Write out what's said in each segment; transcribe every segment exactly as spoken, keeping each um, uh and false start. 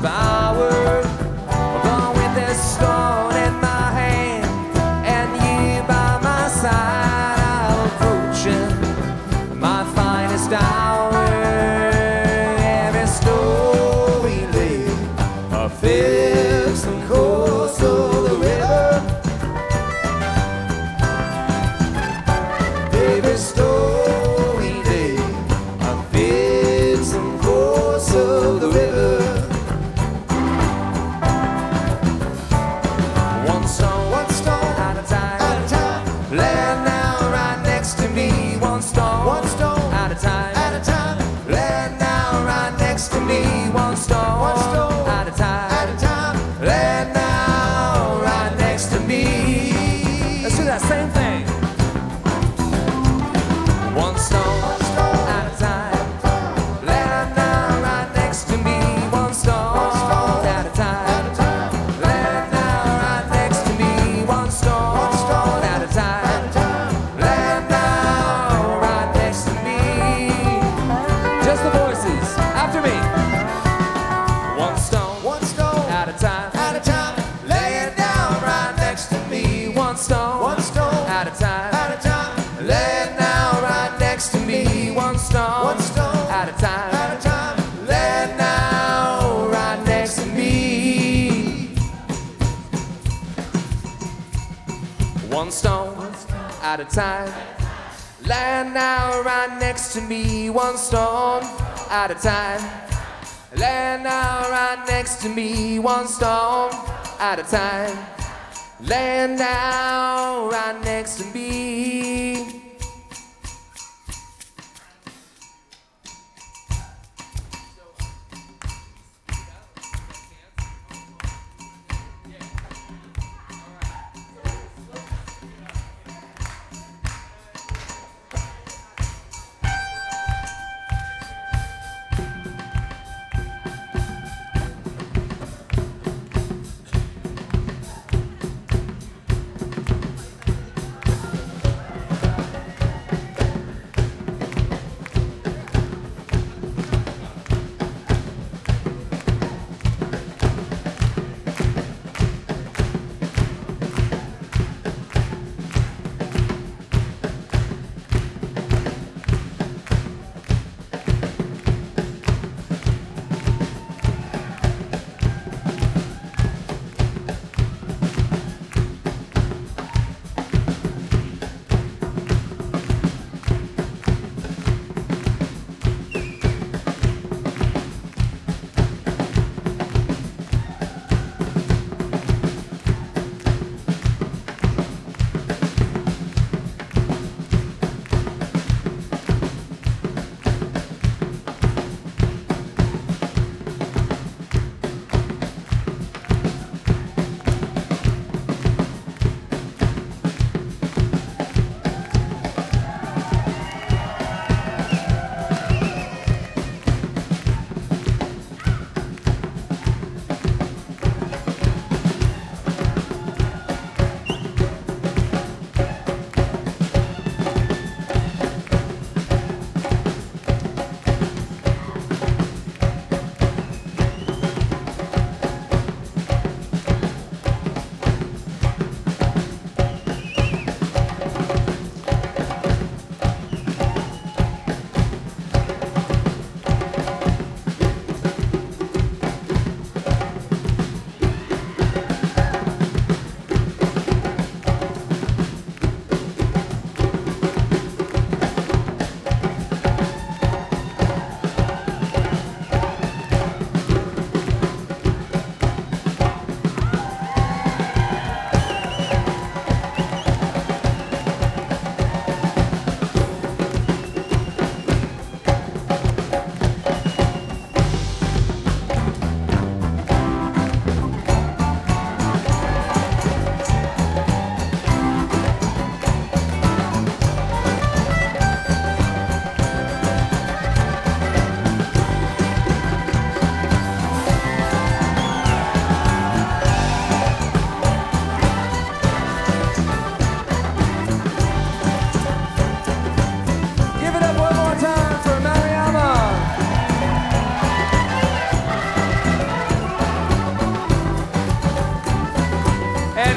power. Born with this stone in my hand, and you by my side, I'll approach you, my finest hour. Every story lay a fix the course of the river. Every story lay a fix the course of the river. One stone, one stone at a time, at a time. Land now right next to me. One stone, one stone at a time, at a time. Land now right next to me. One stone, one stone at a time, at a time. Land now right next to me. Let's do that same thing. One stone, one stone at a time. Land now right next to me. One stone, one stone at a time, at a time. Land now right next to me. One stone, one stone at a time, at a time. Land now right next to me. Just the voices after me. One stone, one stone at a time, at a time. Laying down right next to me. One stone, one stone at a time, at a time. Laying down right next to me. One stone, one stone at a time, at a time. Laying down right next to me. One stone at a time. Land now right next to me. One stone at a time. Land now right next to me. One stone at a time. Land now right next to me.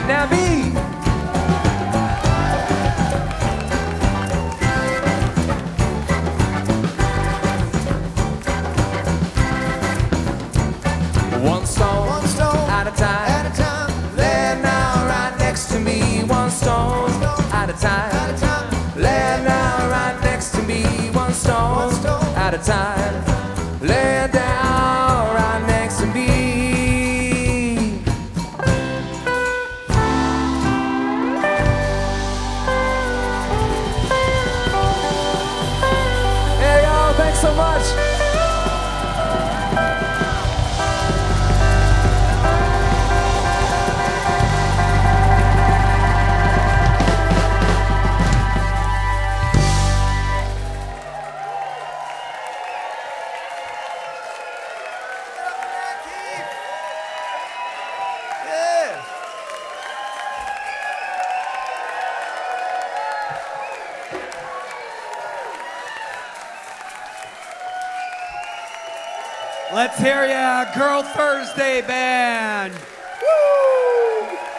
Now me. One stone, One stone at a time, at a time. laying down right next to me. One stone, at a time, At a time. laying down right next to me. One stone, One stone at a time, laying down right next to me. Hey y'all, thanks so much. Yeah. Let's hear ya, Girl Thursday Band. Woo!